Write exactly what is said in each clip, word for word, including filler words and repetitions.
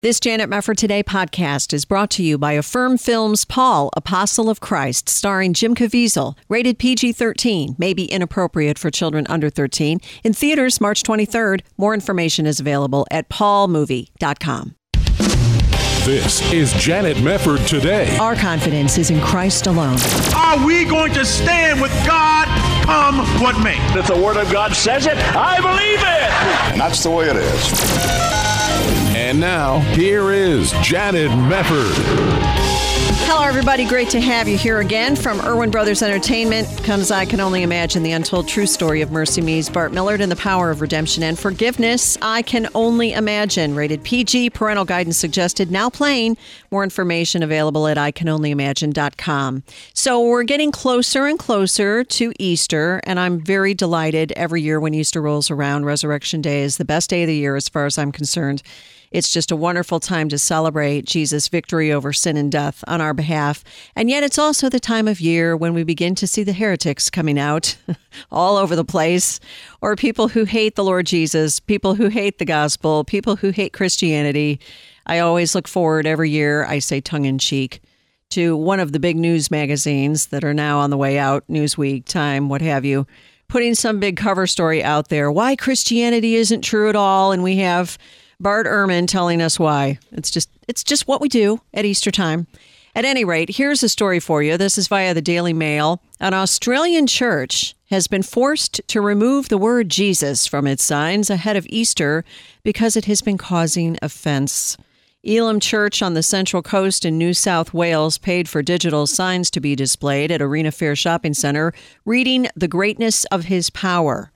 This Janet Mefford Today podcast is brought to you by Affirm Films' Paul, Apostle of Christ, starring Jim Caviezel, rated P G thirteen, may be inappropriate for children under thirteen. In theaters March twenty-third. More information is available at paul movie dot com. This is Janet Mefford Today. Our confidence is in Christ alone. Are we going to stand with God come what may? If the Word of God says it, I believe it. And that's the way it is. And now, here is Janet Mefford. Hello, everybody. Great to have you here again. From Irwin Brothers Entertainment comes I Can Only Imagine, the untold true story of Mercy Me's Bart Millard and the power of redemption and forgiveness. I Can Only Imagine, rated P G, parental guidance suggested, now playing. More information available at I can only imagine dot com. So we're getting closer and closer to Easter, and I'm very delighted every year when Easter rolls around. Resurrection Day is the best day of the year as far as I'm concerned. It's just a wonderful time to celebrate Jesus' victory over sin and death on our behalf. And yet it's also the time of year when we begin to see the heretics coming out all over the place, or people who hate the Lord Jesus, people who hate the gospel, people who hate Christianity. I always look forward every year, I say tongue-in-cheek, to one of the big news magazines that are now on the way out, Newsweek, Time, what have you, putting some big cover story out there, why Christianity isn't true at all, and we have Bart Ehrman telling us why. It's just it's just what we do at Easter time. At any rate, here's a story for you. This is via the Daily Mail. An Australian church has been forced to remove the word Jesus from its signs ahead of Easter because it has been causing offense. Elim Church on the Central Coast in New South Wales paid for digital signs to be displayed at Arena Fair Shopping Centre, reading the greatness of his power.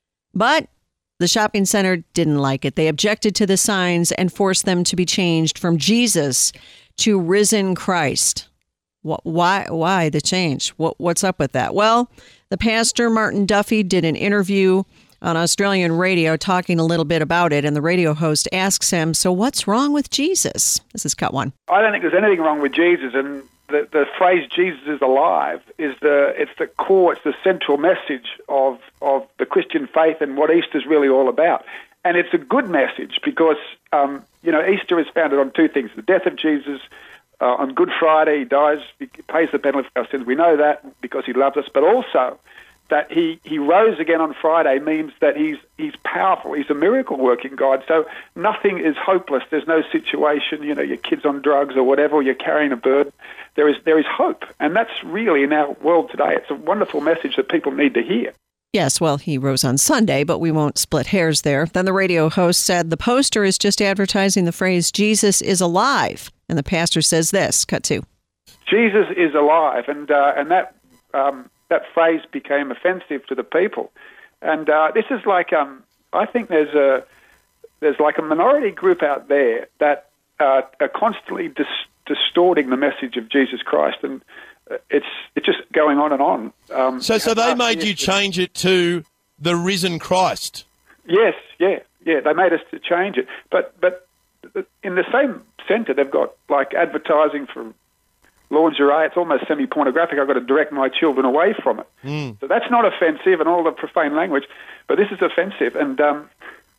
But the shopping center didn't like it. They objected to the signs and forced them to be changed from Jesus to risen Christ. Why, why the change? What, what's up with that? Well, the pastor, Martin Duffy, did an interview on Australian radio talking a little bit about it, and the radio host asks him, so what's wrong with Jesus? This is cut one. I don't think there's anything wrong with Jesus, and the, the phrase Jesus is alive is the it's the core, it's the central message of, of the Christian faith and what Easter's really all about. And it's a good message because, um, you know, Easter is founded on two things. The death of Jesus uh, on Good Friday, he dies, he pays the penalty for our sins. We know that because he loves us, but also that he, he rose again on Friday means that he's he's powerful. He's a miracle-working God. So nothing is hopeless. There's no situation, you know, your kid's on drugs or whatever, or you're carrying a burden. There is there is hope. And that's really, in our world today, it's a wonderful message that people need to hear. Yes, well, he rose on Sunday, but we won't split hairs there. Then the radio host said the poster is just advertising the phrase, Jesus is alive. And the pastor says this, cut two. Jesus is alive. And, uh, and that... Um, that phrase became offensive to the people. And uh, this is like, um, I think there's a there's like a minority group out there that uh, are constantly dis- distorting the message of Jesus Christ, and it's it's just going on and on. Um, so so they made you change it to the risen Christ? Yes, yeah, yeah, they made us to change it. But, but in the same centre, they've got like advertising for lingerie. It's almost semi-pornographic. I've got to direct my children away from it. Mm. So that's not offensive and all the profane language, but this is offensive. And um,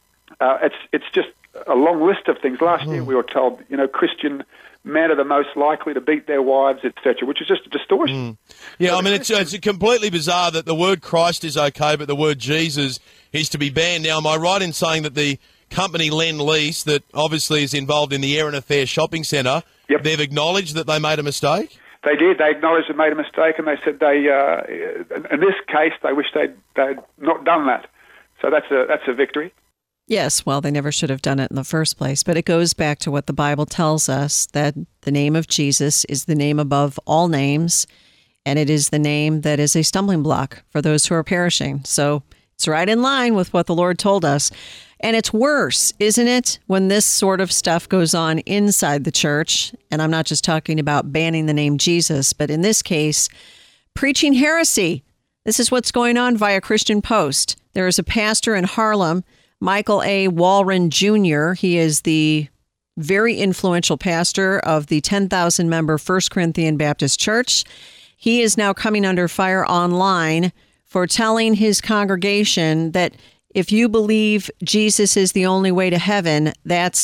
uh, it's it's just a long list of things. Last mm. year we were told, you know, Christian men are the most likely to beat their wives, et cetera, which is just a distortion. Mm. Yeah, so I mean, it's, it's completely bizarre that the word Christ is okay, but the word Jesus is to be banned. Now, am I right in saying that the company Lend-Lease, that obviously is involved in the Arena Fair Shopping Centre, yep, they've acknowledged that they made a mistake? They did. They acknowledged they made a mistake, and they said they, uh, in this case, they wish they'd, they'd not done that. So that's a that's a victory. Yes, well, they never should have done it in the first place, but it goes back to what the Bible tells us, that the name of Jesus is the name above all names, and it is the name that is a stumbling block for those who are perishing. So it's right in line with what the Lord told us. And it's worse, isn't it, when this sort of stuff goes on inside the church? And I'm not just talking about banning the name Jesus, but in this case, preaching heresy. This is what's going on via Christian Post. There is a pastor in Harlem, Michael A. Walren Junior He is the very influential pastor of the ten thousand member First Corinthian Baptist Church. He is now coming under fire online for telling his congregation that if you believe Jesus is the only way to heaven, that's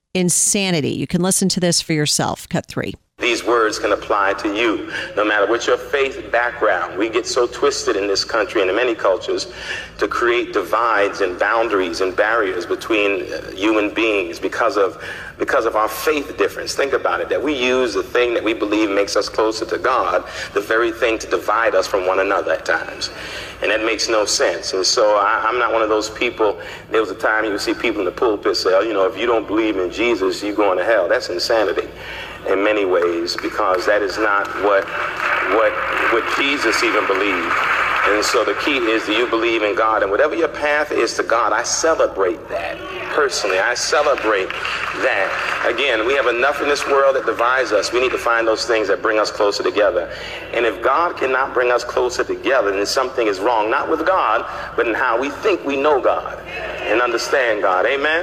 insanity. You can listen to this for yourself. Cut three. These words can apply to you, no matter what your faith background. We get so twisted in this country and in many cultures to create divides and boundaries and barriers between uh, human beings because of because of our faith difference. Think about it, that we use the thing that we believe makes us closer to God, the very thing to divide us from one another at times. And that makes no sense. And so I, I'm not one of those people. There was a time you would see people in the pulpit say, oh, you know, if you don't believe in Jesus, you're going to hell. That's insanity in many ways, because that is not what what what Jesus even believed. And so the key is, do you believe in God? And whatever your path is to God, I celebrate that. Personally, I celebrate that. Again, we have enough in this world that divides us. We need to find those things that bring us closer together. And if God cannot bring us closer together, then something is wrong, not with God, but in how we think we know God and understand God. Amen?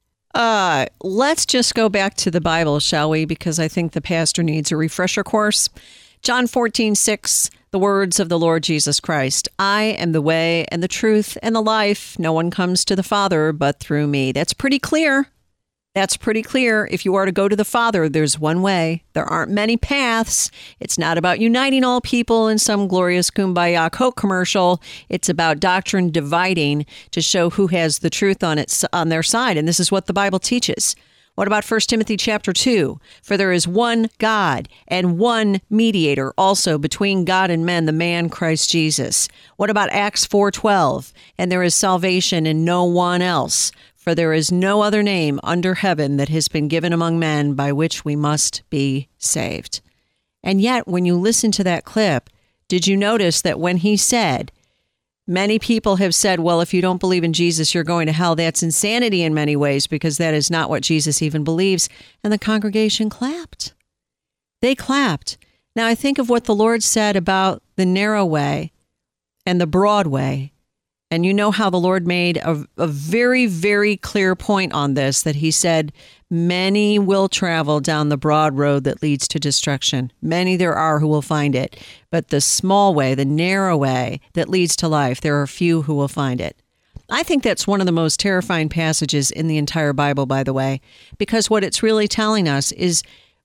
Uh, let's just go back to the Bible, shall we? Because I think the pastor needs a refresher course. John fourteen six, the words of the Lord Jesus Christ. I am the way and the truth and the life. No one comes to the Father but through me. That's pretty clear. That's pretty clear. If you are to go to the Father, there's one way. There aren't many paths. It's not about uniting all people in some glorious Kumbaya Coke commercial. It's about doctrine dividing to show who has the truth on its on their side. And this is what the Bible teaches. What about First Timothy chapter two? For there is one God and one mediator also between God and men, the man Christ Jesus. What about Acts four twelve? And there is salvation in no one else. For there is no other name under heaven that has been given among men by which we must be saved. And yet, when you listen to that clip, did you notice that when he said, many people have said, well, if you don't believe in Jesus, you're going to hell. That's insanity in many ways, because that is not what Jesus even believes. And the congregation clapped. They clapped. Now, I think of what the Lord said about the narrow way and the broad way. And you know how the Lord made a, a very, very clear point on this, that he said, many will travel down the broad road that leads to destruction. Many there are who will find it. But the small way, the narrow way that leads to life, there are few who will find it. I think that's one of the most terrifying passages in the entire Bible, by the way, because what it's really telling us is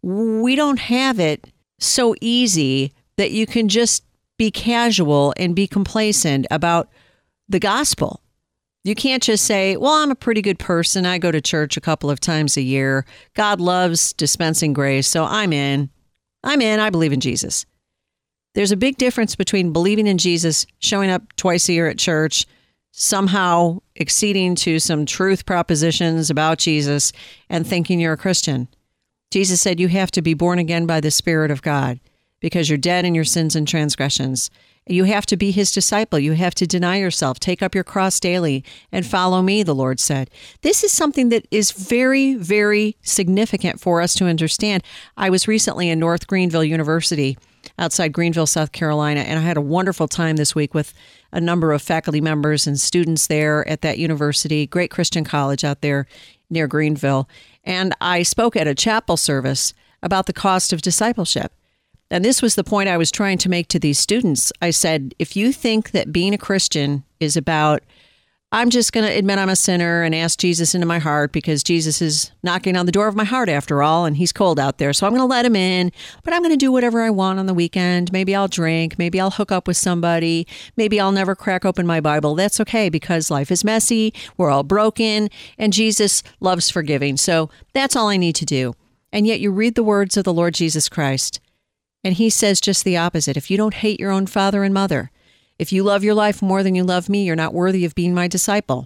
we don't have it so easy that you can just be casual and be complacent about the gospel. You can't just say, well, I'm a pretty good person. I go to church a couple of times a year. God loves dispensing grace, so I'm in. I'm in. I believe in Jesus. There's a big difference between believing in Jesus, showing up twice a year at church, somehow acceding to some truth propositions about Jesus, and thinking you're a Christian. Jesus said you have to be born again by the Spirit of God because you're dead in your sins and transgressions. You have to be his disciple. You have to deny yourself, take up your cross daily, and follow me, the Lord said. This is something that is very, very significant for us to understand. I was recently in North Greenville University, outside Greenville, South Carolina, and I had a wonderful time this week with a number of faculty members and students there at that university, great Christian college out there near Greenville. And I spoke at a chapel service about the cost of discipleship. And this was the point I was trying to make to these students. I said, if you think that being a Christian is about, I'm just going to admit I'm a sinner and ask Jesus into my heart because Jesus is knocking on the door of my heart after all, and he's cold out there, so I'm going to let him in, but I'm going to do whatever I want on the weekend. Maybe I'll drink. Maybe I'll hook up with somebody. Maybe I'll never crack open my Bible. That's okay, because life is messy. We're all broken, and Jesus loves forgiving. So that's all I need to do. And yet you read the words of the Lord Jesus Christ, and he says just the opposite. If you don't hate your own father and mother, if you love your life more than you love me, you're not worthy of being my disciple.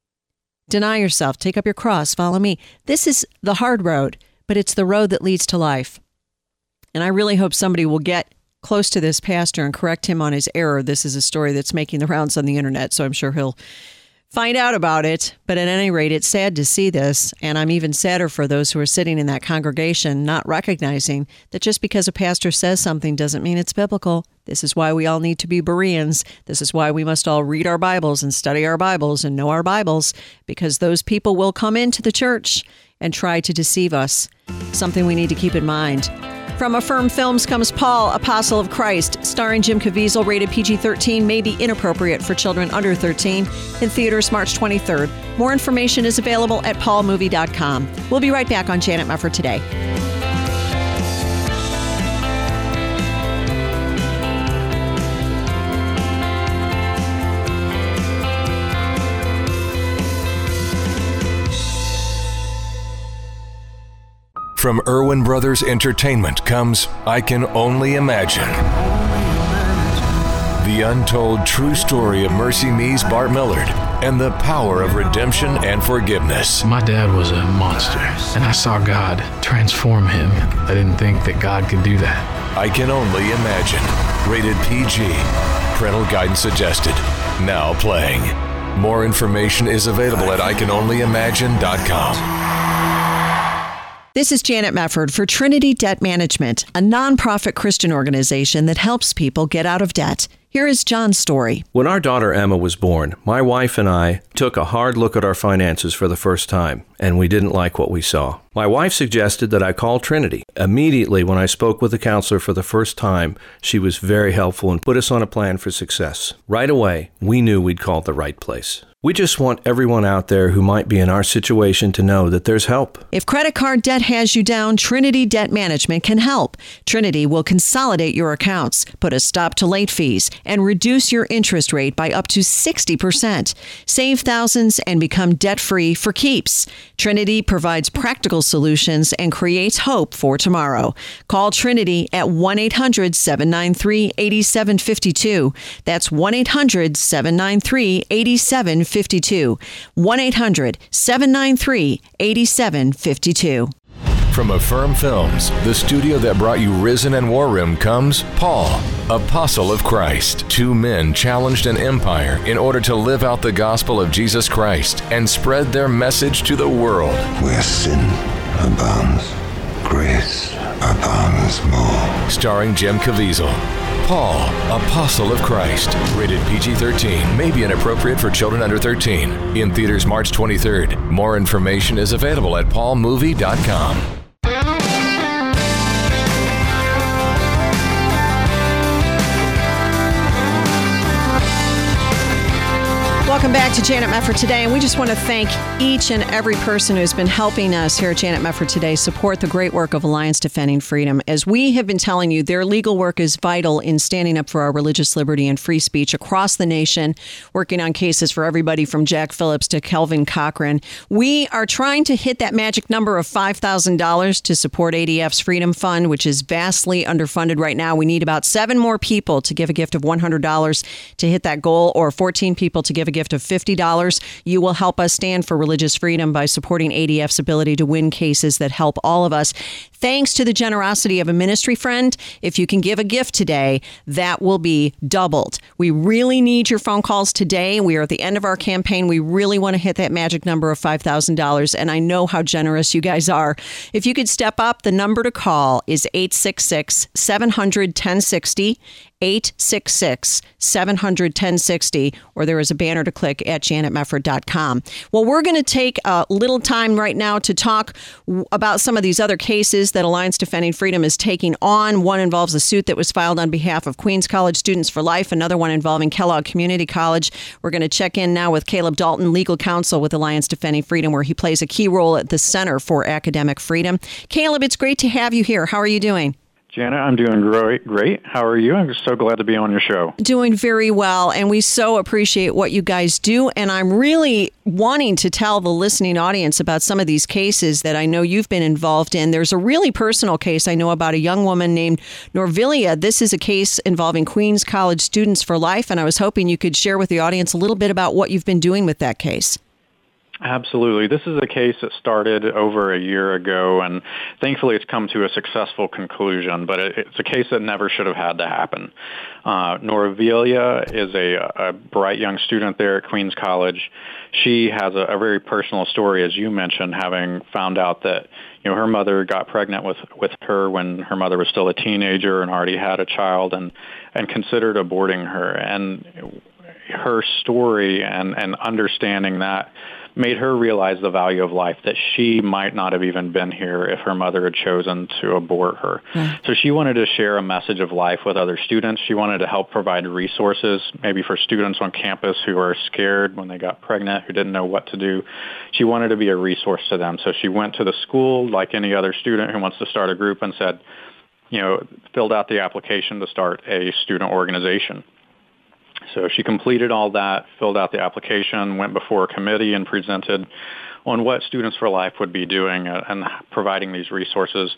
Deny yourself, take up your cross, follow me. This is the hard road, but it's the road that leads to life. And I really hope somebody will get close to this pastor and correct him on his error. This is a story that's making the rounds on the internet, so I'm sure he'll find out about it. But at any rate, it's sad to see this, and I'm even sadder for those who are sitting in that congregation not recognizing that just because a pastor says something doesn't mean it's biblical. This is why we all need to be Bereans. This is why we must all read our Bibles and study our Bibles and know our Bibles, because those people will come into the church and try to deceive us. Something we need to keep in mind. From Affirm Films comes Paul, Apostle of Christ, starring Jim Caviezel, rated P G thirteen, may be inappropriate for children under thirteen, in theaters March twenty-third. More information is available at paul movie dot com. We'll be right back on Janet Mefford Today. From Irwin Brothers Entertainment comes I Can Only Imagine. The untold true story of Mercy Me's Bart Millard and the power of redemption and forgiveness. My dad was a monster, and I saw God transform him. I didn't think that God could do that. I Can Only Imagine. Rated P G. Parental guidance suggested. Now playing. More information is available at I can only imagine dot com. This is Janet Mefford for Trinity Debt Management, a nonprofit Christian organization that helps people get out of debt. Here is John's story. When our daughter Emma was born, my wife and I took a hard look at our finances for the first time, and we didn't like what we saw. My wife suggested that I call Trinity. Immediately, when I spoke with the counselor for the first time, she was very helpful and put us on a plan for success. Right away, we knew we'd called the right place. We just want everyone out there who might be in our situation to know that there's help. If credit card debt has you down, Trinity Debt Management can help. Trinity will consolidate your accounts, put a stop to late fees, and reduce your interest rate by up to sixty percent. Save thousands and become debt-free for keeps. Trinity provides practical solutions and creates hope for tomorrow. Call Trinity at one eight hundred seven nine three eight seven five two. That's one eight hundred seven nine three eight seven five two. one eight hundred seven nine three eight seven five two. From Affirm Films, the studio that brought you Risen and War Room, comes Paul, Apostle of Christ. Two men challenged an empire in order to live out the gospel of Jesus Christ and spread their message to the world. Where sin abounds, grace abounds more. Starring Jim Caviezel. Paul, Apostle of Christ. Rated P G thirteen. May be inappropriate for children under thirteen. In theaters March twenty-third. More information is available at paul movie dot com. Welcome back to Janet Mefford Today, and we just want to thank each and every person who's been helping us here at Janet Mefford Today support the great work of Alliance Defending Freedom. As we have been telling you, their legal work is vital in standing up for our religious liberty and free speech across the nation, working on cases for everybody from Jack Phillips to Kelvin Cochran. We are trying to hit that magic number of five thousand dollars to support A D F's Freedom Fund, which is vastly underfunded right now. We need about seven more people to give a gift of one hundred dollars to hit that goal, or fourteen people to give a gift of fifty dollars. You will help us stand for religious freedom by supporting A D F's ability to win cases that help all of us. Thanks to the generosity of a ministry friend, if you can give a gift today, that will be doubled. We really need your phone calls today. We are at the end of our campaign. We really want to hit that magic number of five thousand dollars, and I know how generous you guys are. If you could step up, the number to call is eight six six, seven hundred, ten sixty, eight six six, seven hundred, ten sixty, or there is a banner to click at janet mefford dot com. Well, we're going to take a little time right now to talk w- about some of these other cases that Alliance Defending Freedom is taking on. One involves a suit that was filed on behalf of Queens College Students for Life, another one involving Kellogg Community College. We're going to check in now with Caleb Dalton, legal counsel with Alliance Defending Freedom, where he plays a key role at the Center for Academic Freedom. Caleb, it's great to have you here. How are you doing? Janet, I'm doing great. Great. How are you? I'm so glad to be on your show. Doing very well, and we so appreciate what you guys do. And I'm really wanting to tell the listening audience about some of these cases that I know you've been involved in. There's a really personal case I know about a young woman named Norvilia. This is a case involving Queens College Students for Life, and I was hoping you could share with the audience a little bit about what you've been doing with that case. Absolutely. This is a case that started over a year ago, and thankfully it's come to a successful conclusion, but it, it's a case that never should have had to happen. Uh, Norvilia is a, a bright young student there at Queens College. She has a, a very personal story, as you mentioned, having found out that you know her mother got pregnant with, with her when her mother was still a teenager and already had a child, and, and considered aborting her. And her story and, and understanding that made her realize the value of life, that she might not have even been here if her mother had chosen to abort her. Right. So she wanted to share a message of life with other students. She wanted to help provide resources, maybe for students on campus who are scared when they got pregnant, who didn't know what to do. She wanted to be a resource to them. So she went to the school like any other student who wants to start a group and said, you know, filled out the application to start a student organization. So she completed all that, filled out the application, went before a committee and presented on what Students for Life would be doing and providing these resources.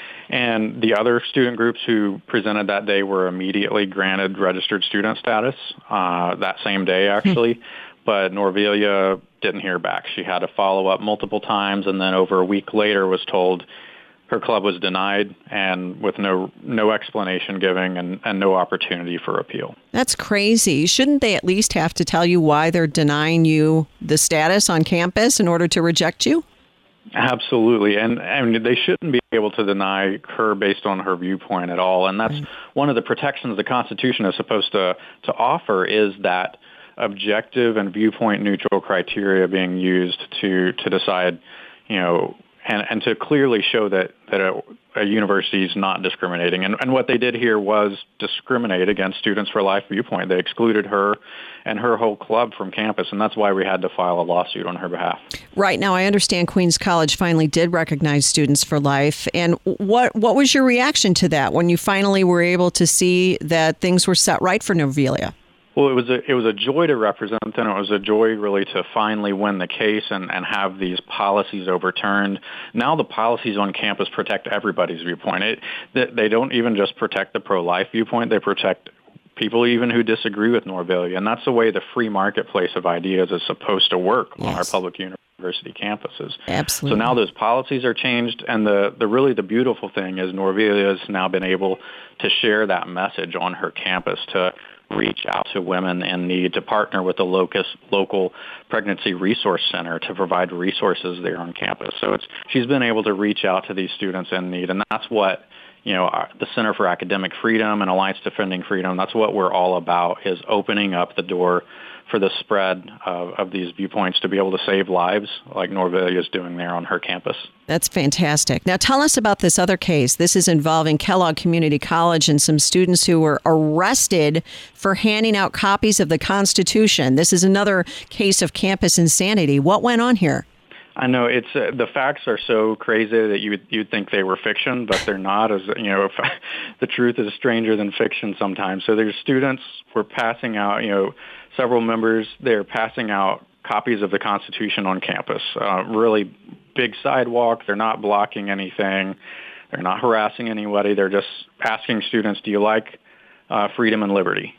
And the other student groups who presented that day were immediately granted registered student status uh, that same day, actually. But Norvelia didn't hear back. She had to follow up multiple times, and then over a week later was told her club was denied, and with no no explanation given and, and no opportunity for appeal. That's crazy. Shouldn't they at least have to tell you why they're denying you the status on campus in order to reject you? Absolutely. And I mean, they shouldn't be able to deny her based on her viewpoint at all. And that's right. One of the protections the Constitution is supposed to, to offer, is that objective and viewpoint neutral criteria being used to, to decide, you know, and, and to clearly show that, that a, a university is not discriminating. And, and what they did here was discriminate against Students for Life viewpoint. They excluded her and her whole club from campus, and that's why we had to file a lawsuit on her behalf. Right. Now, I understand Queens College finally did recognize Students for Life. And what what was your reaction to that when you finally were able to see that things were set right for Norvelia? Well, it was a it was a joy to represent them. It was a joy, really, to finally win the case and, and have these policies overturned. Now the policies on campus protect everybody's viewpoint. It, they, they don't even just protect the pro-life viewpoint. They protect people even who disagree with Norvelia. And that's the way the free marketplace of ideas is supposed to work yes. on our public university campuses. Absolutely. So now those policies are changed. And the, the really the beautiful thing is Norvelia has now been able to share that message on her campus, to reach out to women in need, to partner with the locus, local pregnancy resource center to provide resources there on campus. So it's she's been able to reach out to these students in need, and that's what, you know, our, the Center for Academic Freedom and Alliance Defending Freedom, that's what we're all about, is opening up the door for the spread of, of these viewpoints to be able to save lives like Norvelia is doing there on her campus. That's fantastic. Now tell us about this other case. This is involving Kellogg Community College and some students who were arrested for handing out copies of the Constitution. This is another case of campus insanity. What went on here? I know it's uh, the facts are so crazy that you would you'd think they were fiction, but they're not. As you know, if, the truth is stranger than fiction sometimes. So there's students were passing out, you know, several members. They're passing out copies of the Constitution on campus. Uh, really big sidewalk. They're not blocking anything. They're not harassing anybody. They're just asking students, "Do you like uh, freedom and liberty?"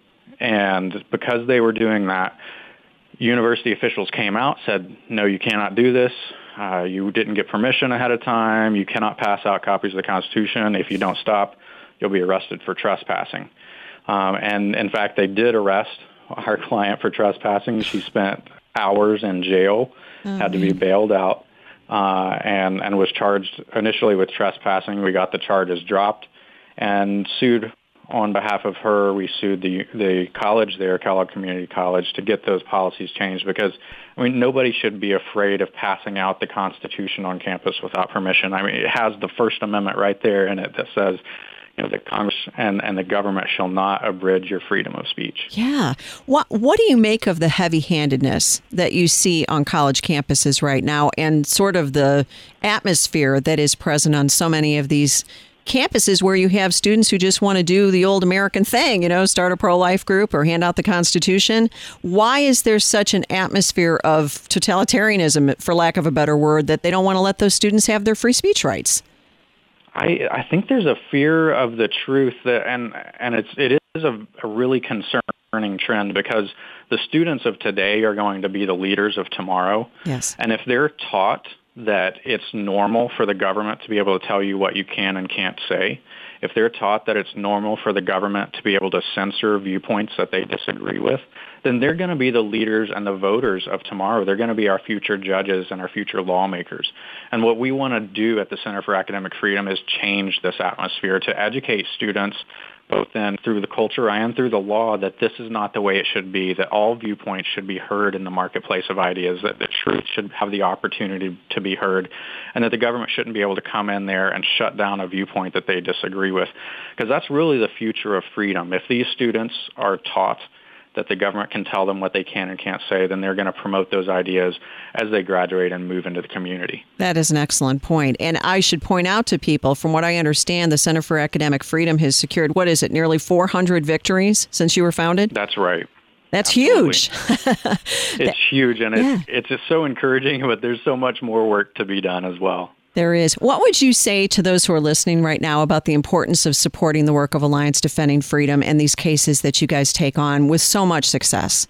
And because they were doing that, university officials came out, said, no, you cannot do this. Uh, you didn't get permission ahead of time. You cannot pass out copies of the Constitution. If you don't stop, you'll be arrested for trespassing. Um, and, in fact, they did arrest our client for trespassing. She spent hours in jail, oh, had to be bailed out, uh, and, and was charged initially with trespassing. We got the charges dropped and sued. On behalf of her, we sued the the college there, Kellogg Community College, to get those policies changed because, I mean, nobody should be afraid of passing out the Constitution on campus without permission. I mean, it has the First Amendment right there in it that says, you know, the Congress and, and the government shall not abridge your freedom of speech. Yeah. What What do you make of the heavy-handedness that you see on college campuses right now and sort of the atmosphere that is present on so many of these campuses where you have students who just want to do the old American thing, you know, start a pro-life group or hand out the Constitution? Why is there such an atmosphere of totalitarianism, for lack of a better word, that they don't want to let those students have their free speech rights? I, I think there's a fear of the truth, that, and and it's it is a, a really concerning trend because the students of today are going to be the leaders of tomorrow. Yes. And if they're taught that it's normal for the government to be able to tell you what you can and can't say, if they're taught that it's normal for the government to be able to censor viewpoints that they disagree with, then they're going to be the leaders and the voters of tomorrow. They're going to be our future judges and our future lawmakers. And what we want to do at the Center for Academic Freedom is change this atmosphere to educate students both then through the culture and through the law, that this is not the way it should be, that all viewpoints should be heard in the marketplace of ideas, that the truth should have the opportunity to be heard, and that the government shouldn't be able to come in there and shut down a viewpoint that they disagree with. Because that's really the future of freedom. If these students are taught that the government can tell them what they can and can't say, then they're going to promote those ideas as they graduate and move into the community. That is an excellent point. And I should point out to people, from what I understand, the Center for Academic Freedom has secured, what is it, nearly four hundred victories since you were founded? That's right. That's Absolutely. huge. It's huge, and Yeah. it's, it's just so encouraging, but there's so much more work to be done as well. There is. What would you say to those who are listening right now about the importance of supporting the work of Alliance Defending Freedom and these cases that you guys take on with so much success?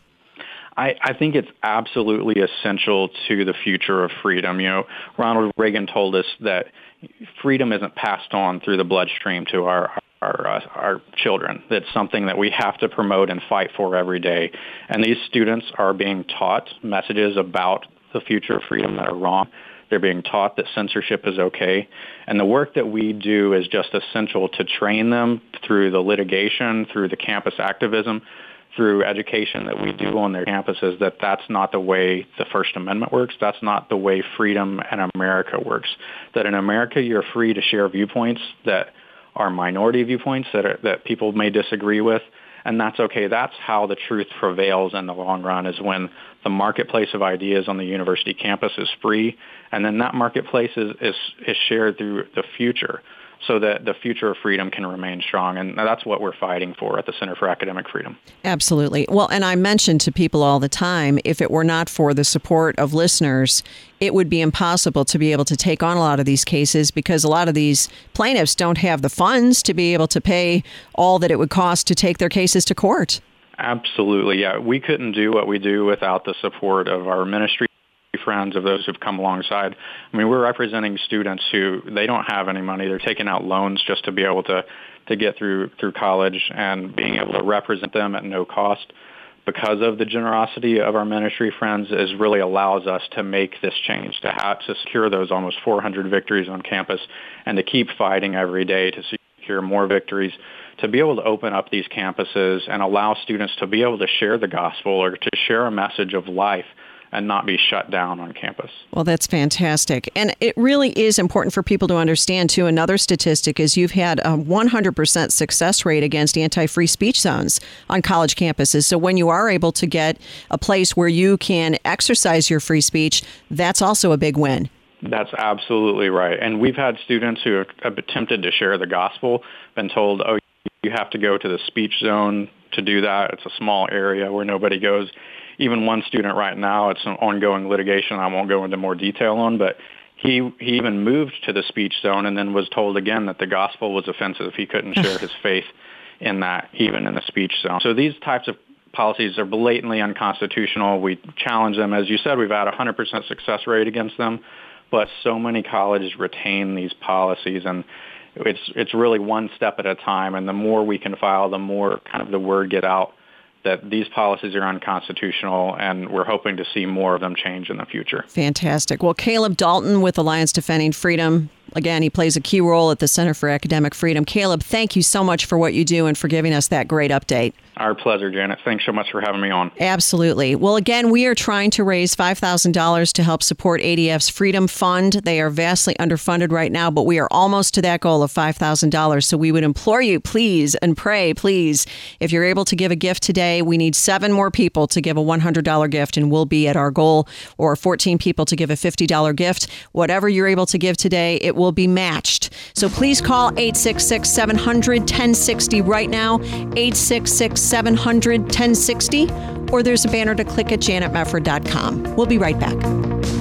I, I think it's absolutely essential to the future of freedom. You know, Ronald Reagan told us that freedom isn't passed on through the bloodstream to our our, uh, our children. That's something that we have to promote and fight for every day. And these students are being taught messages about the future of freedom that are wrong. They're being taught that censorship is okay. And the work that we do is just essential to train them through the litigation, through the campus activism, through education that we do on their campuses, that that's not the way the First Amendment works. That's not the way freedom in America works. That in America, you're free to share viewpoints that are minority viewpoints that are, that people may disagree with, and that's okay. That's how the truth prevails in the long run, is when the marketplace of ideas on the university campus is free, and then that marketplace is, is, is shared through the future, so that the future of freedom can remain strong. And that's what we're fighting for at the Center for Academic Freedom. Absolutely. Well, and I mention to people all the time, if it were not for the support of listeners, it would be impossible to be able to take on a lot of these cases, because a lot of these plaintiffs don't have the funds to be able to pay all that it would cost to take their cases to court. Absolutely. Yeah. We couldn't do what we do without the support of our ministry friends, of those who've come alongside. I mean, we're representing students who, they don't have any money. They're taking out loans just to be able to, to get through through college, and being able to represent them at no cost because of the generosity of our ministry friends is really allows us to make this change, to have to secure those almost four hundred victories on campus, and to keep fighting every day to secure more victories, to be able to open up these campuses and allow students to be able to share the gospel or to share a message of life and not be shut down on campus. Well, that's fantastic. And it really is important for people to understand, too. Another statistic is you've had a one hundred percent success rate against anti-free speech zones on college campuses. So when you are able to get a place where you can exercise your free speech, that's also a big win. That's absolutely right. And we've had students who have attempted to share the gospel, been told, oh, you have to go to the speech zone to do that. It's a small area where nobody goes. Even one student right now, it's an ongoing litigation I won't go into more detail on, but he he even moved to the speech zone and then was told again that the gospel was offensive. He couldn't share his faith in that, even in the speech zone. So these types of policies are blatantly unconstitutional. We challenge them. As you said, we've had a one hundred percent success rate against them, but so many colleges retain these policies, and it's it's really one step at a time. And the more we can file, the more kind of the word get out that these policies are unconstitutional, and we're hoping to see more of them change in the future. Fantastic. Well, Caleb Dalton with Alliance Defending Freedom. Again, he plays a key role at the Center for Academic Freedom. Caleb, thank you so much for what you do and for giving us that great update. Our pleasure, Janet. Thanks so much for having me on. Absolutely. Well, again, we are trying to raise five thousand dollars to help support A D F's Freedom Fund. They are vastly underfunded right now, but we are almost to that goal of five thousand dollars. So we would implore you, please, and pray, please, if you're able to give a gift today, we need seven more people to give a one hundred dollars gift, and we'll be at our goal, or fourteen people to give a fifty dollars gift. Whatever you're able to give today, it will be matched. So please call eight six six, seven hundred, ten sixty right now, eight six six, seven hundred, ten sixty, or there's a banner to click at janet mefford dot com. We'll be right back.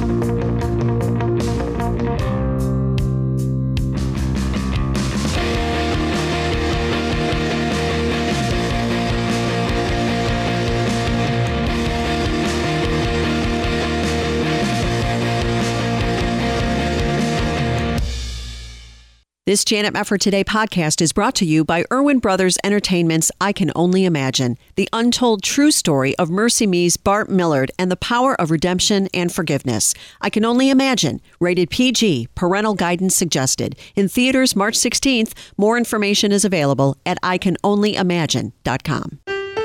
This Janet Mefford Today podcast is brought to you by Irwin Brothers Entertainment's I Can Only Imagine, the untold true story of Mercy Me's Bart Millard and the power of redemption and forgiveness. I Can Only Imagine, rated P G, parental guidance suggested. In theaters March sixteenth. More information is available at I can only imagine dot com.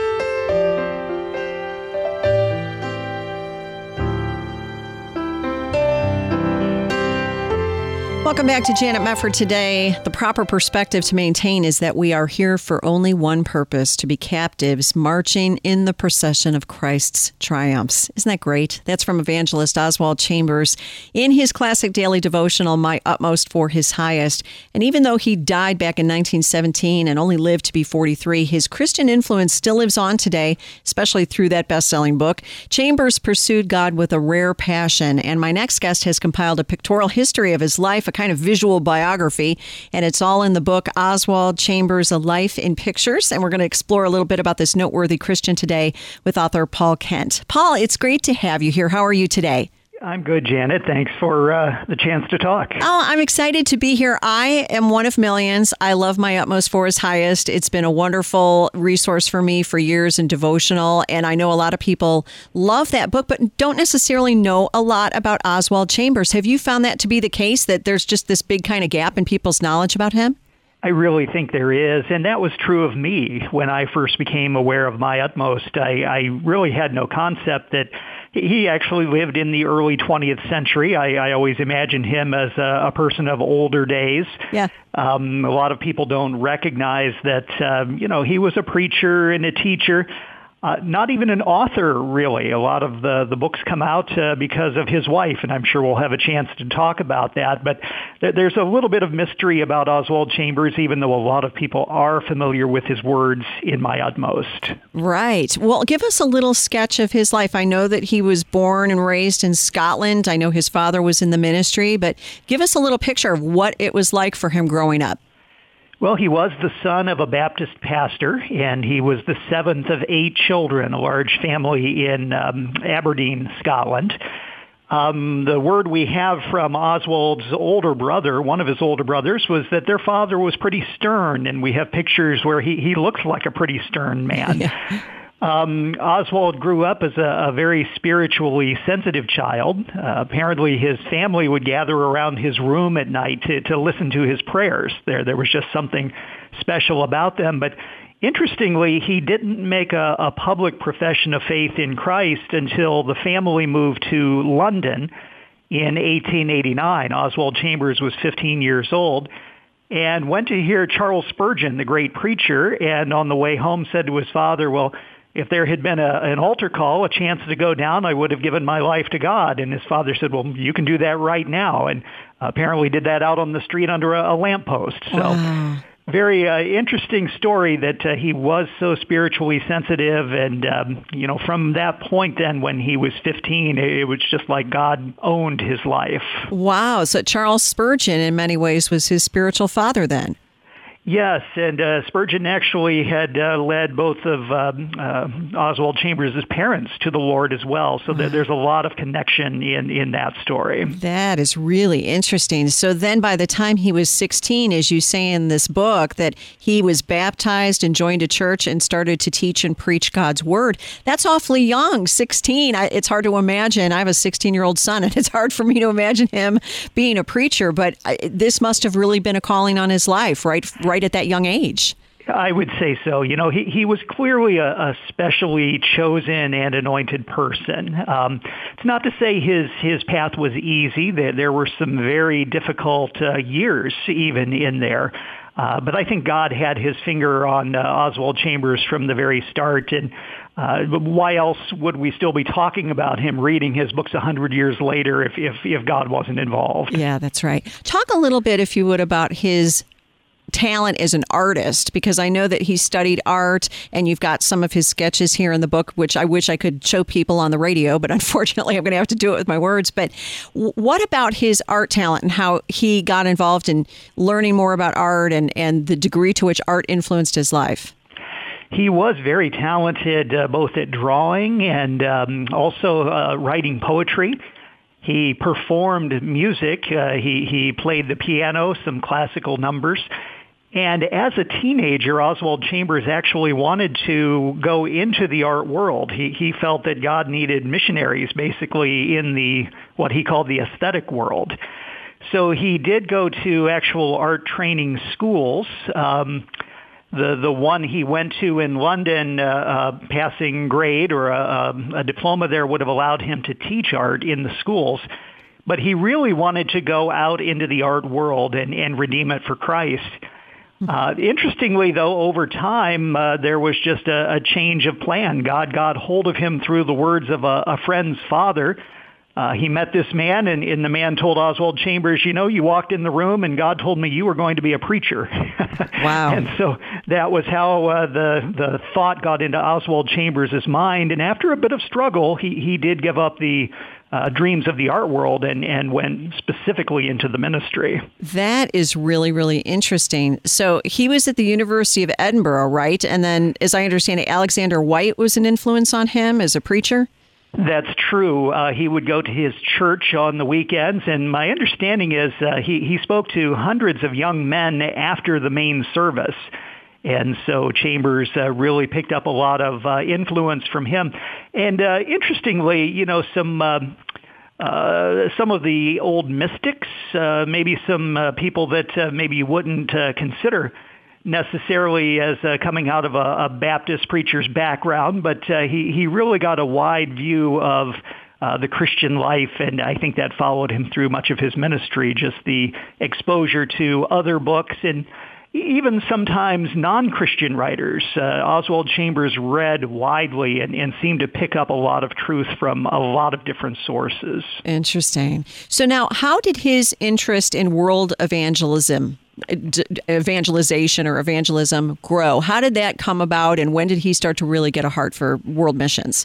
Welcome back to Janet Mefford Today. The proper perspective to maintain is that we are here for only one purpose, to be captives marching in the procession of Christ's triumphs. Isn't that great? That's from evangelist Oswald Chambers in his classic daily devotional, My Utmost for His Highest. And even though he died back in nineteen seventeen and only lived to be forty-three, his Christian influence still lives on today, especially through that best-selling book. Chambers pursued God with a rare passion, and my next guest has compiled a pictorial history of his life, a kind of visual biography, and it's all in the book Oswald Chambers, A Life in Pictures. And we're going to explore a little bit about this noteworthy Christian today with author Paul Kent. Paul, it's great to have you here. How are you today? I'm good, Janet. Thanks for uh, the chance to talk. Oh, I'm excited to be here. I am one of millions. I love My Utmost for His Highest. It's been a wonderful resource for me for years and devotional, and I know a lot of people love that book, but don't necessarily know a lot about Oswald Chambers. Have you found that to be the case, that there's just this big kind of gap in people's knowledge about him? I really think there is, and that was true of me when I first became aware of My Utmost. I, I really had no concept that he actually lived in the early twentieth century. I, I always imagined him as a, a person of older days. Yeah. Um, a lot of people don't recognize that, um, you know, he was a preacher and a teacher. Uh, not even an author, really. A lot of the, the books come out uh, because of his wife, and I'm sure we'll have a chance to talk about that. But th- there's a little bit of mystery about Oswald Chambers, even though a lot of people are familiar with his words in My Utmost. Right. Well, give us a little sketch of his life. I know that he was born and raised in Scotland. I know his father was in the ministry, but give us a little picture of what it was like for him growing up. Well, he was the son of a Baptist pastor, and he was the seventh of eight children, a large family in um, Aberdeen, Scotland. Um, the word we have from Oswald's older brother, one of his older brothers, was that their father was pretty stern, and we have pictures where he, he looks like a pretty stern man. Yeah. Um, Oswald grew up as a, a very spiritually sensitive child. Uh, apparently his family would gather around his room at night to, to listen to his prayers. There, there was just something special about them. But interestingly, he didn't make a, a public profession of faith in Christ until the family moved to London in eighteen eighty-nine. Oswald Chambers was fifteen years old and went to hear Charles Spurgeon, the great preacher, and on the way home said to his father, well, if there had been a, an altar call, a chance to go down, I would have given my life to God. And his father said, well, you can do that right now. And apparently did that out on the street under a, a lamppost. So wow. Very uh, interesting story that uh, he was so spiritually sensitive. And, um, you know, from that point then when he was fifteen, it, it was just like God owned his life. Wow. So Charles Spurgeon in many ways was his spiritual father then. Yes, and uh, Spurgeon actually had uh, led both of um, uh, Oswald Chambers' parents to the Lord as well, so th- there's a lot of connection in, in that story. That is really interesting. So then by the time he was sixteen, as you say in this book, that he was baptized and joined a church and started to teach and preach God's word. That's awfully young, sixteen. I, it's hard to imagine. I have a sixteen-year-old son, and it's hard for me to imagine him being a preacher, but I, this must have really been a calling on his life, right? Right at that young age. I would say so. You know, he, he was clearly a, a specially chosen and anointed person. Um, it's not to say his, his path was easy. There, there were some very difficult uh, years even in there. Uh, but I think God had his finger on uh, Oswald Chambers from the very start. And uh, why else would we still be talking about him reading his books a hundred years later if, if, if God wasn't involved? Yeah, that's right. Talk a little bit, if you would, about his talent as an artist, because I know that he studied art, and you've got some of his sketches here in the book, which I wish I could show people on the radio, but unfortunately I'm going to have to do it with my words. But w- what about his art talent and how he got involved in learning more about art and, and the degree to which art influenced his life? He was very talented uh, both at drawing and um, also uh, writing poetry. He performed music. Uh, he, he played the piano, some classical numbers. And as a teenager, Oswald Chambers actually wanted to go into the art world. He, he felt that God needed missionaries, basically, in the what he called the aesthetic world. So he did go to actual art training schools. Um, the the one he went to in London, uh, uh, passing grade or a, a diploma there would have allowed him to teach art in the schools. But he really wanted to go out into the art world and, and redeem it for Christ. Uh, interestingly, though, over time, uh, there was just a, a change of plan. God got hold of him through the words of a, a friend's father. Uh, he met this man, and, and the man told Oswald Chambers, you know, you walked in the room, and God told me you were going to be a preacher. Wow. And so that was how uh, the, the thought got into Oswald Chambers' mind. And after a bit of struggle, he, he did give up the Uh, dreams of the art world and, and went specifically into the ministry. That is really, really interesting. So he was at the University of Edinburgh, right? And then, as I understand it, Alexander White was an influence on him as a preacher? That's true. Uh, he would go to his church on the weekends, and my understanding is uh, he, he spoke to hundreds of young men after the main service. And so Chambers uh, really picked up a lot of uh, influence from him. And uh, interestingly, you know, some uh, uh, some of the old mystics, uh, maybe some uh, people that uh, maybe you wouldn't uh, consider necessarily as uh, coming out of a, a Baptist preacher's background, but uh, he, he really got a wide view of uh, the Christian life, and I think that followed him through much of his ministry, just the exposure to other books and even sometimes non-Christian writers. Uh, Oswald Chambers read widely and, and seemed to pick up a lot of truth from a lot of different sources. Interesting. So now, how did his interest in world evangelism, d- evangelization or evangelism grow? How did that come about, and when did he start to really get a heart for world missions?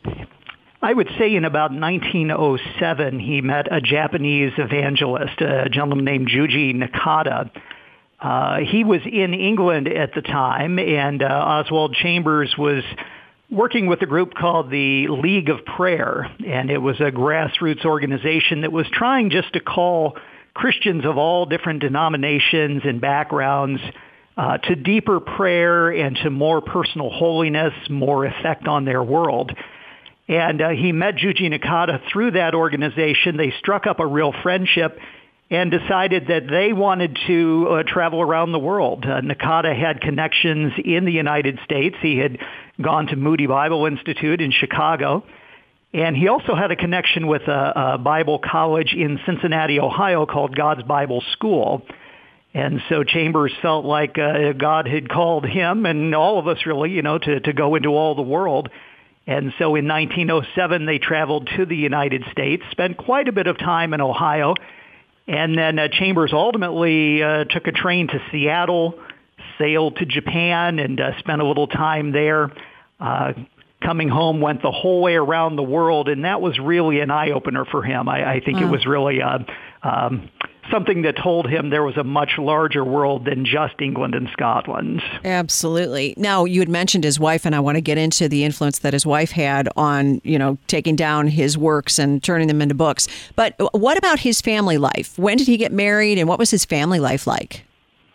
I would say in about nineteen oh seven, he met a Japanese evangelist, a gentleman named Juji Nakata. Uh, he was in England at the time, and uh, Oswald Chambers was working with a group called the League of Prayer, and it was a grassroots organization that was trying just to call Christians of all different denominations and backgrounds uh, to deeper prayer and to more personal holiness, more effect on their world. And uh, he met Juji Nakata through that organization. They struck up a real friendship and decided that they wanted to uh, travel around the world. Uh, Nakata had connections in the United States. He had gone to Moody Bible Institute in Chicago. And he also had a connection with a, a Bible college in Cincinnati, Ohio called God's Bible School. And so Chambers felt like uh, God had called him and all of us really, you know, to, to go into all the world. And so in nineteen oh seven, they traveled to the United States, spent quite a bit of time in Ohio. And then uh, Chambers ultimately uh, took a train to Seattle, sailed to Japan, and uh, spent a little time there. Uh, coming home, went the whole way around the world, and that was really an eye-opener for him. I, I think oh. it was really uh, um, something that told him there was a much larger world than just England and Scotland. Absolutely. Now, you had mentioned his wife, and I want to get into the influence that his wife had on, you know, taking down his works and turning them into books. But what about his family life? When did he get married, and what was his family life like?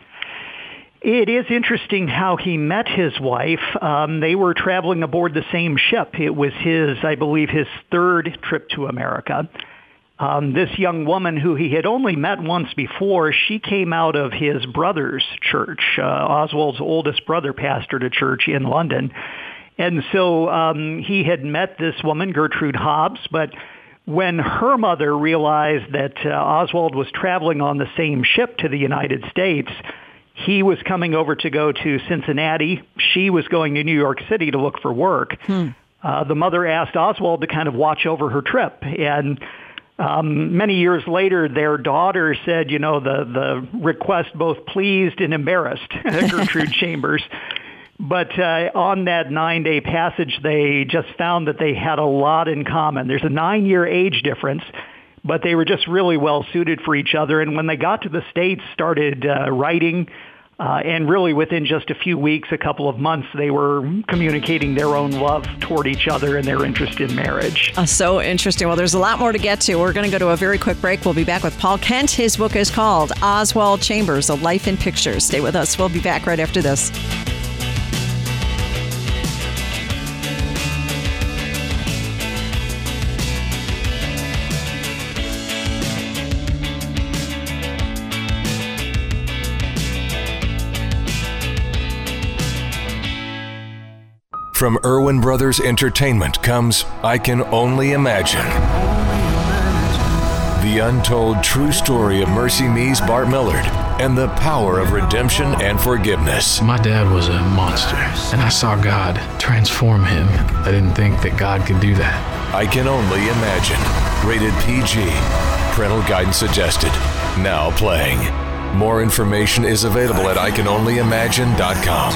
It is interesting how he met his wife. Um, they were traveling aboard the same ship. It was his, I believe, his third trip to America. Um, this young woman who he had only met once before, she came out of his brother's church. Uh, Oswald's oldest brother pastored a church in London. And so um, he had met this woman, Gertrude Hobbs, but when her mother realized that uh, Oswald was traveling on the same ship to the United States, he was coming over to go to Cincinnati. She was going to New York City to look for work. Hmm. Uh, the mother asked Oswald to kind of watch over her trip. And um, many years later, their daughter said, you know, the, the request both pleased and embarrassed Gertrude Chambers. But uh, on that nine-day passage, they just found that they had a lot in common. There's a nine-year age difference, but they were just really well suited for each other. And when they got to the States, started uh, writing, Uh, and really within just a few weeks, a couple of months, they were communicating their own love toward each other and their interest in marriage. Uh, so interesting. Well, there's a lot more to get to. We're going to go to a very quick break. We'll be back with Paul Kent. His book is called Oswald Chambers, A Life in Pictures. Stay with us. We'll be back right after this. From Irwin Brothers Entertainment comes I Can Only Imagine. The untold true story of Mercy Me's Bart Millard and the power of redemption and forgiveness. My dad was a monster, and I saw God transform him. I didn't think that God could do that. I Can Only Imagine. Rated P G. Parental guidance suggested. Now playing. More information is available at I can only imagine dot com.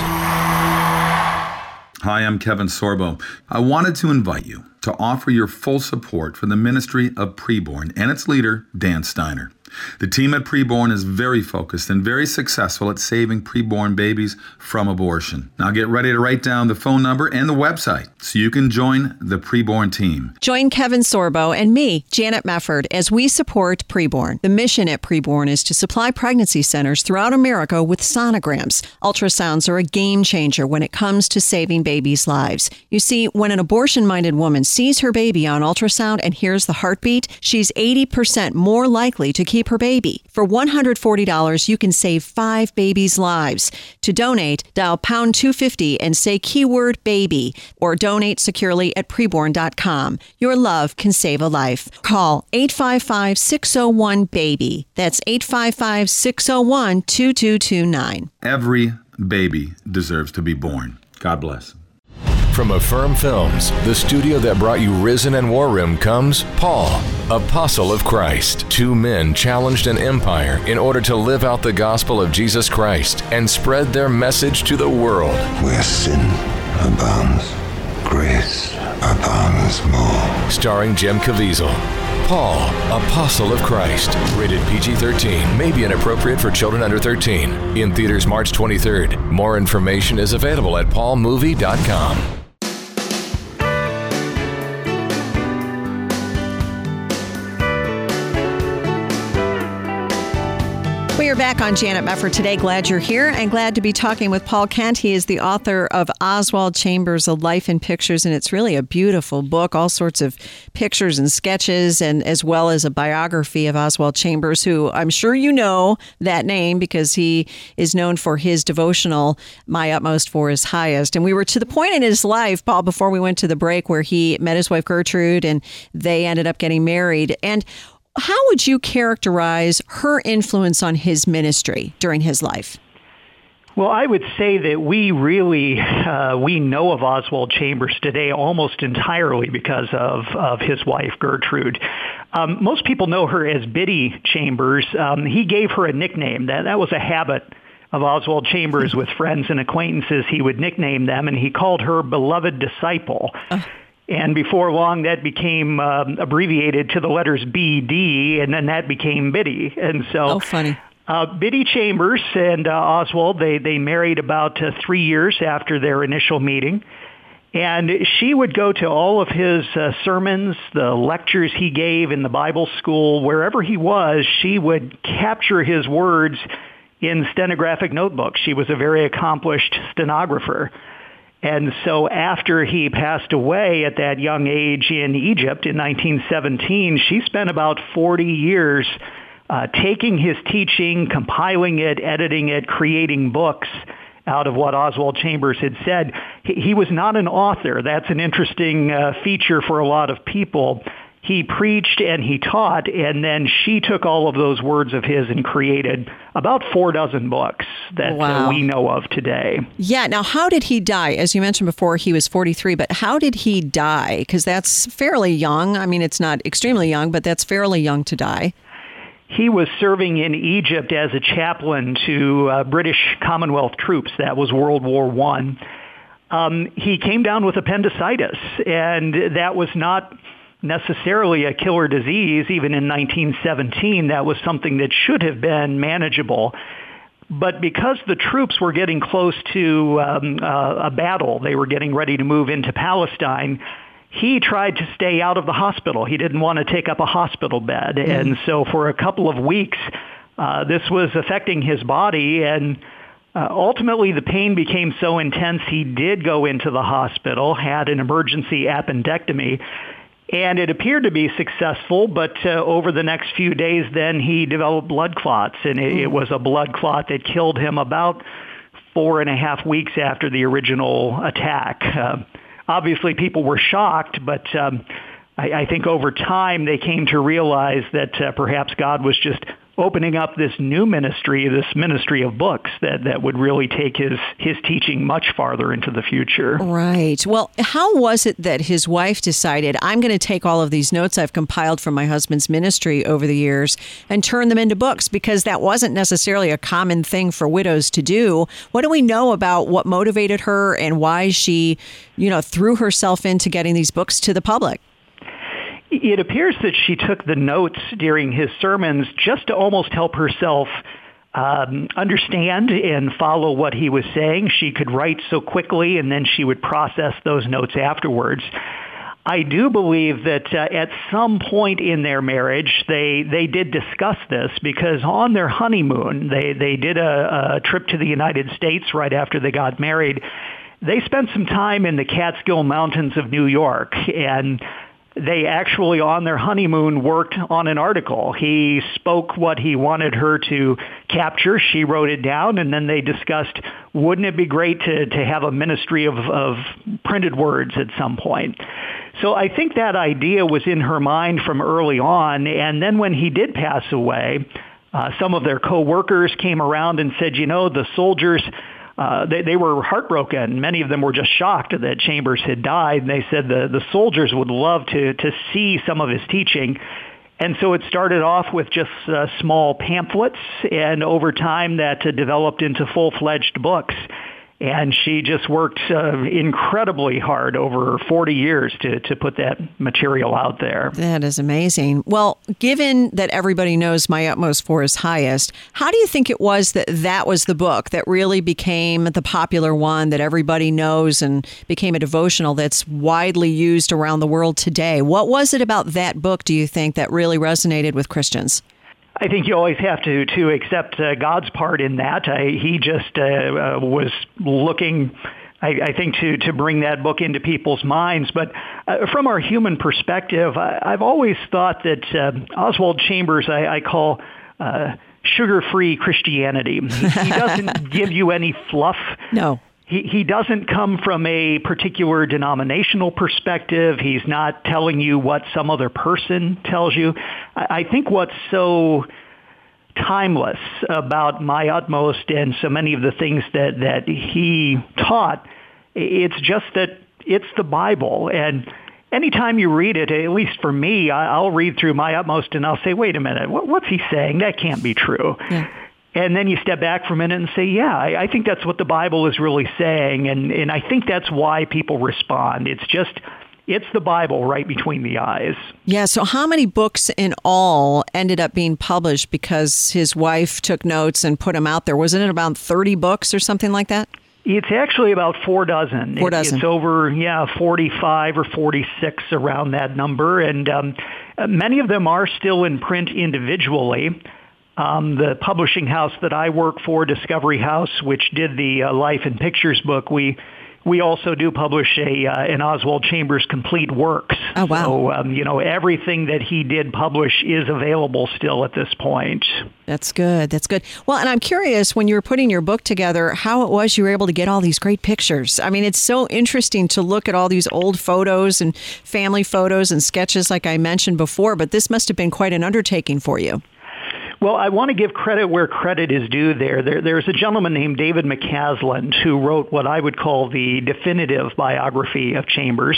Hi, I'm Kevin Sorbo. I wanted to invite you to offer your full support for the ministry of Preborn and its leader, Dan Steiner. The team at Preborn is very focused and very successful at saving preborn babies from abortion. Now get ready to write down the phone number and the website so you can join the Preborn team. Join Kevin Sorbo and me, Janet Mefford, as we support Preborn. The mission at Preborn is to supply pregnancy centers throughout America with sonograms. Ultrasounds are a game changer when it comes to saving babies' lives. You see, when an abortion-minded woman sees her baby on ultrasound and hears the heartbeat, she's eighty percent more likely to keep her baby. For one hundred forty dollars, you can save five babies' lives. To donate, dial pound two fifty and say keyword baby, or donate securely at preborn dot com. Your love can save a life. Call eight five five, six oh one, BABY. That's eight five five, six oh one, two two two nine. Every baby deserves to be born. God bless. From Affirm Films, the studio that brought you Risen and War Room, comes Paul, Apostle of Christ. Two men challenged an empire in order to live out the gospel of Jesus Christ and spread their message to the world. Where sin abounds, grace abounds more. Starring Jim Caviezel. Paul, Apostle of Christ. Rated P G thirteen. May be inappropriate for children under thirteen. In theaters March twenty-third. More information is available at paul movie dot com. We are back on Janet Mefford today. Glad you're here and glad to be talking with Paul Kent. He is the author of Oswald Chambers, A Life in Pictures, and it's really a beautiful book, all sorts of pictures and sketches, and as well as a biography of Oswald Chambers, who I'm sure you know that name because he is known for his devotional, My Utmost for His Highest. And we were to the point in his life, Paul, before we went to the break, where he met his wife Gertrude and they ended up getting married. And how would you characterize her influence on his ministry during his life? Well, I would say that we really, uh, we know of Oswald Chambers today almost entirely because of, of his wife, Gertrude. Um, most people know her as Biddy Chambers. Um, he gave her a nickname. That, that was a habit of Oswald Chambers with friends and acquaintances. He would nickname them, and he called her Beloved Disciple. Uh. And before long, that became um, abbreviated to the letters B D, and then that became Biddy. And so, oh, funny. Uh, Biddy Chambers and uh, Oswald, they, they married about uh, three years after their initial meeting. And she would go to all of his uh, sermons, the lectures he gave in the Bible school, wherever he was, she would capture his words in stenographic notebooks. She was a very accomplished stenographer. And so after he passed away at that young age in Egypt in nineteen seventeen, she spent about forty years uh, taking his teaching, compiling it, editing it, creating books out of what Oswald Chambers had said. He, he was not an author. That's an interesting uh, feature for a lot of people. He preached and he taught, and then she took all of those words of his and created about four dozen books that wow. uh, we know of today. Yeah. Now, how did he die? As you mentioned before, he was forty-three, but how did he die? Because that's fairly young. I mean, it's not extremely young, but that's fairly young to die. He was serving in Egypt as a chaplain to uh, British Commonwealth troops. That was World War One. Um, he came down with appendicitis, and that was not necessarily a killer disease. Even in nineteen seventeen, that was something that should have been manageable. But because the troops were getting close to um, uh, a battle, they were getting ready to move into Palestine, he tried to stay out of the hospital. He didn't want to take up a hospital bed. Mm. And so for a couple of weeks, uh, this was affecting his body. And uh, ultimately, the pain became so intense, he did go into the hospital, had an emergency appendectomy. And it appeared to be successful, but uh, over the next few days, then he developed blood clots, and it, it was a blood clot that killed him about four and a half weeks after the original attack. Uh, obviously, people were shocked, but um, I, I think over time they came to realize that uh, perhaps God was just opening up this new ministry, this ministry of books that, that would really take his, his teaching much farther into the future. Right. Well, how was it that his wife decided, I'm going to take all of these notes I've compiled from my husband's ministry over the years and turn them into books? Because that wasn't necessarily a common thing for widows to do. What do we know about what motivated her and why she, you know, threw herself into getting these books to the public? It appears that she took the notes during his sermons just to almost help herself um, understand and follow what he was saying. She could write so quickly, and then she would process those notes afterwards. I do believe that uh, at some point in their marriage, they, they did discuss this, because on their honeymoon, they, they did a, a trip to the United States right after they got married. They spent some time in the Catskill Mountains of New York, and they actually, on their honeymoon, worked on an article. He spoke what he wanted her to capture. She wrote it down, and then they discussed, wouldn't it be great to, to have a ministry of, of printed words at some point? So I think that idea was in her mind from early on, and then when he did pass away, uh, some of their co-workers came around and said, you know, the soldiers... Uh, they, they were heartbroken. Many of them were just shocked that Chambers had died. And they said the, the soldiers would love to, to see some of his teaching. And so it started off with just uh, small pamphlets, and over time that uh, developed into full-fledged books. And she just worked uh, incredibly hard over forty years to, to put that material out there. That is amazing. Well, given that everybody knows My Utmost for His Highest, how do you think it was that that was the book that really became the popular one that everybody knows and became a devotional that's widely used around the world today? What was it about that book, do you think, that really resonated with Christians? I think you always have to to accept uh, God's part in that. I, he just uh, uh, was looking, I, I think, to, to bring that book into people's minds. But uh, from our human perspective, I, I've always thought that uh, Oswald Chambers, I, I call uh, sugar-free Christianity. He, he doesn't give you any fluff. No. He, he doesn't come from a particular denominational perspective. He's not telling you what some other person tells you. I, I think what's so timeless about My Utmost and so many of the things that, that he taught, it's just that it's the Bible. And anytime you read it, at least for me, I'll read through My Utmost and I'll say, wait a minute, what, what's he saying? That can't be true. Yeah. And then you step back for a minute and say, yeah, I, I think that's what the Bible is really saying. And, and I think that's why people respond. It's just, it's the Bible right between the eyes. Yeah, so how many books in all ended up being published because his wife took notes and put them out there? Wasn't it about thirty books or something like that? It's actually about four dozen. Four dozen. It's over, yeah, forty-five or forty-six, around that number. And um, many of them are still in print individually. Um, the publishing house that I work for, Discovery House, which did the uh, Life and Pictures book, we we also do publish a uh, an Oswald Chambers Complete Works. Oh, wow. So, um, you know, everything that he did publish is available still at this point. That's good. That's good. Well, and I'm curious, when you were putting your book together, how it was you were able to get all these great pictures. I mean, it's so interesting to look at all these old photos and family photos and sketches like I mentioned before, but this must have been quite an undertaking for you. Well, I want to give credit where credit is due there. there. There's a gentleman named David McCasland who wrote what I would call the definitive biography of Chambers.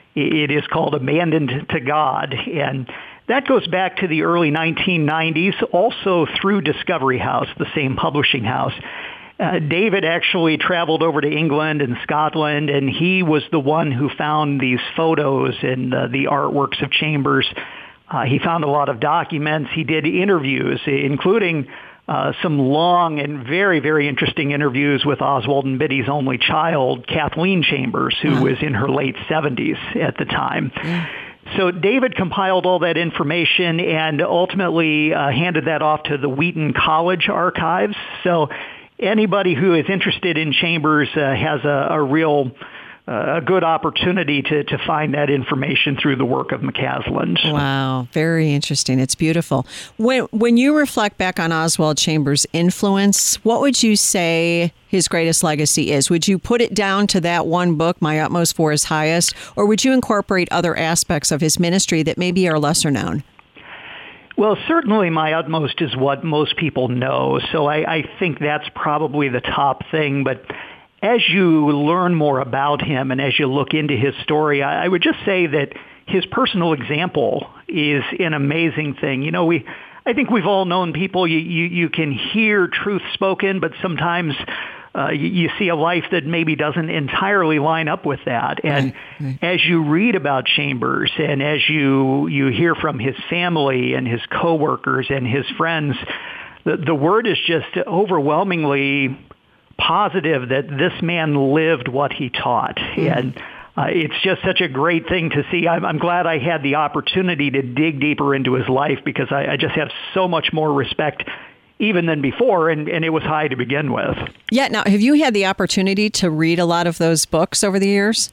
It is called Abandoned to God, and that goes back to the early nineteen nineties, also through Discovery House, the same publishing house. Uh, David actually traveled over to England and Scotland, and he was the one who found these photos and uh, the artworks of Chambers. Uh, he found a lot of documents. He did interviews, including uh, some long and very, very interesting interviews with Oswald and Biddy's only child, Kathleen Chambers, who was in her late seventies at the time. Yeah. So David compiled all that information and ultimately uh, handed that off to the Wheaton College archives. So anybody who is interested in Chambers uh, has a, a real Uh, a good opportunity to, to find that information through the work of McCasland. Wow, very interesting. It's beautiful. When when you reflect back on Oswald Chambers' influence, what would you say his greatest legacy is? Would you put it down to that one book, My Utmost for His Highest, or would you incorporate other aspects of his ministry that maybe are lesser known? Well, certainly My Utmost is what most people know, so I, I think that's probably the top thing, but as you learn more about him and as you look into his story, I would just say that his personal example is an amazing thing. You know, we, I think we've all known people, you, you, you can hear truth spoken, but sometimes uh, you, you see a life that maybe doesn't entirely line up with that. And right, right. as you read about Chambers and as you, you hear from his family and his coworkers and his friends, the, the word is just overwhelmingly positive that this man lived what he taught. Mm-hmm. And uh, it's just such a great thing to see. I'm, I'm glad I had the opportunity to dig deeper into his life because I, I just have so much more respect even than before, and, and it was high to begin with. Yeah. Now, have you had the opportunity to read a lot of those books over the years?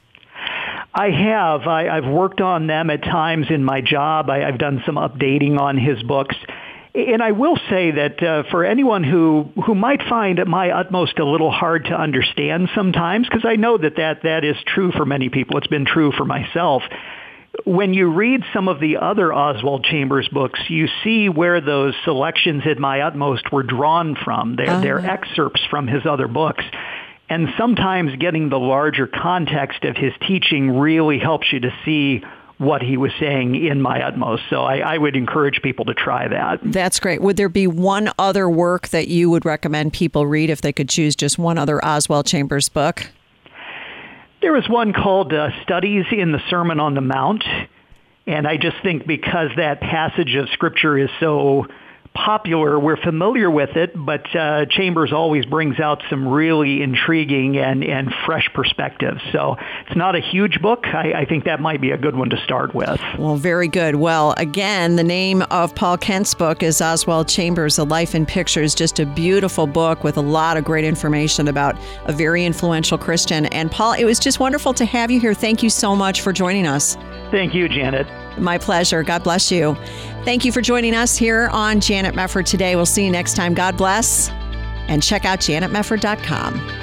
I have. I, I've worked on them at times in my job. I, I've done some updating on his books. And I will say that uh, for anyone who, who might find My Utmost a little hard to understand sometimes, because I know that, that that is true for many people. It's been true for myself. When you read some of the other Oswald Chambers books, you see where those selections in My Utmost were drawn from. They're, uh-huh. they're excerpts from his other books. And sometimes getting the larger context of his teaching really helps you to see what he was saying in My Utmost. So I, I would encourage people to try that. That's great. Would there be one other work that you would recommend people read if they could choose just one other Oswald Chambers book? There was one called uh, Studies in the Sermon on the Mount. And I just think because that passage of Scripture is so popular, we're familiar with it, but uh, Chambers always brings out some really intriguing and, and fresh perspectives. So it's not a huge book. I, I think that might be a good one to start with. Well, very good. Well, again, the name of Paul Kent's book is Oswald Chambers, A Life in Pictures. Just a beautiful book with a lot of great information about a very influential Christian. And Paul, it was just wonderful to have you here. Thank you so much for joining us. Thank you, Janet. My pleasure. God bless you. Thank you for joining us here on Janet Mefford Today. We'll see you next time. God bless. And check out janet mefford dot com.